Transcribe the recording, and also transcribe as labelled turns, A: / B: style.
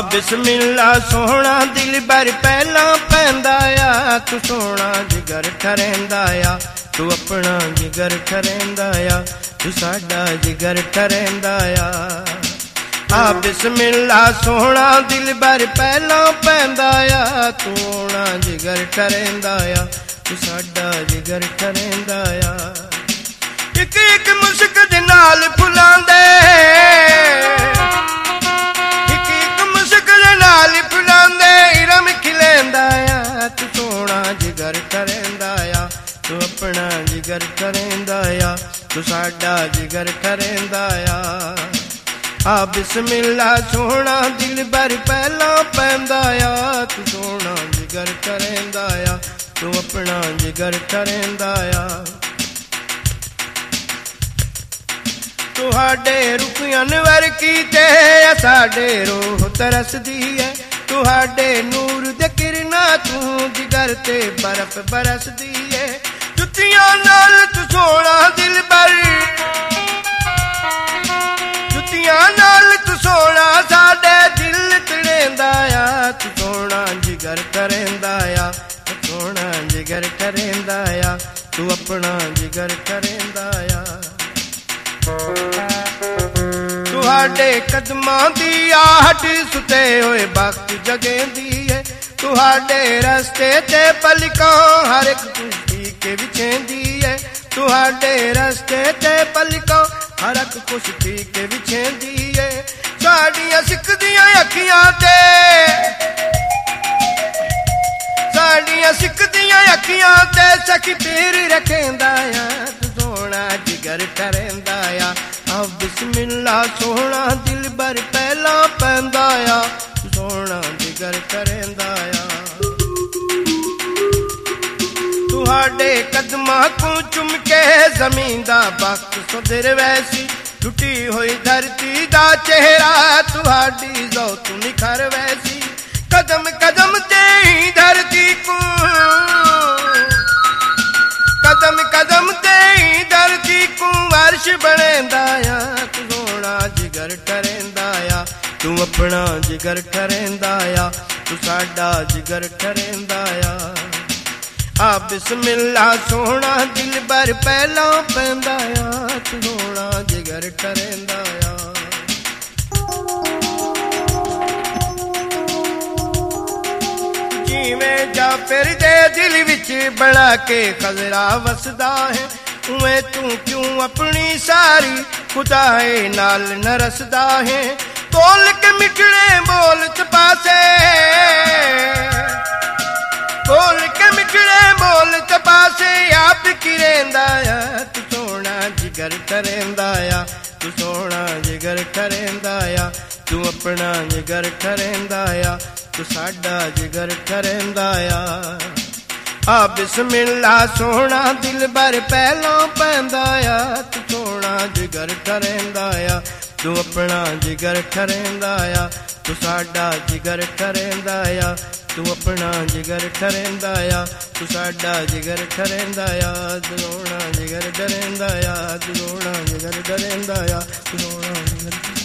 A: बिस्मिल्ला सोहना दिल बर पहला पैंदा आ, तू सोना जिगर ठरेंदा आ, तू अपना जिगर ठरेंदा आ, तू साडा जिगर ठरेंदा आ। बिस्मिल्ला सोहना दिल बर पहला पैंदा आ, तू सोना जिगर ठरेंदा आ, तू साडा जिगर ठरेंदा आ। एक एक मुश्क दे नाल फुलांदे, इरम खिलेंदा आ, तू सोना जिगर ठरेंदा आ, तू अपना जिगर ठरेंदा आ, तू साडा जिगर ठरेंदा आ। बिस्मिल्ला सोहना दिल बर पहला पैंदा आ, तू सोना जिगर ठरेंदा आ, तू अपना जिगर ठरेंदा आ। तुहाडे रुपयां वर कीते साडे रूह तरसदी है, तुहाडे नूर दे किरना तू जिगर ते बर्फ बरसदी है। जुतियां नाल तू सोना दिल बर, जुतियां नाल तू सोना साडे दिल तड़ेंदा आ, तू सोना जिगर ठरेंदा आ, तू सोना जिगर ठरेंदा आ, तू अपना जिगर ठरेंदा आ। तुहाडे कदमां दी आहट सुते होए वक्त जगेंदी है, तुहाडे रस्ते ते पलकां हर एक खुशी के विछेंदी है, तुहाडे रस्ते ते पलकां हर एक खुशी के विछेंदी है। साडियां सिकदियां अखियां ते, साडियां सिकदियां अखियां ते सखी पीर रखेंदा आ, तू सोना जिगर ठरेंदा आ। बिस्मिल्ला सोहना दिल बर पहला पैंदा आ, तू सोना जिगर ठरेंदा आ। तुहाडे कदमां को चुम के जमीन दा वक्त सुधर वैसी, टुटी हुई धरती दा चेहरा तुहाडी ज़ौत निखर वैसी। कदम कदम ते ही धरती को, कदम कदम ते ही धरती को अर्श बनेंदा आ, तू सोना जिगर ठरेंदा आ, तू अपना जिगर ठरेंदा आ, तू साडा जिगर ठरेंदा आ। बिस्मिल्ला सोहना दिल बर पहला पैंदा आ, तू सोना जिगर ठरेंदा आ। जिवें जाफर दे दिल विच बना के खजरा वसदा है, उवें तू क्यों अपनी सारी खुदाए नाल न रसदा है। बोल के मिठड़े बोल चपासे, बोल के मिठड़े बोल चपासे आप किरेंदा आ, तू सोना जिगर ठरेंदा आ, तू सोना जिगर ठरेंदा आ, तू अपना जिगर ठरेंदा आ, तू साडा जिगर ठरेंदा आ। बिस्मिल्ला सोहना दिल बर पहला पैंदा आ, तू सोना जिगर ठरेंदा आ, तू अपना जिगर ठरेंदा आ, तू साडा जिगर ठरेंदा आ, तू अपना जिगर ठरेंदा आ, तू साडा जिगर ठरेंदा आ। तू सोना जिगर ठरेंदा आ, तू सोना जिगर ठरेंदा आ, तू सोना जिगर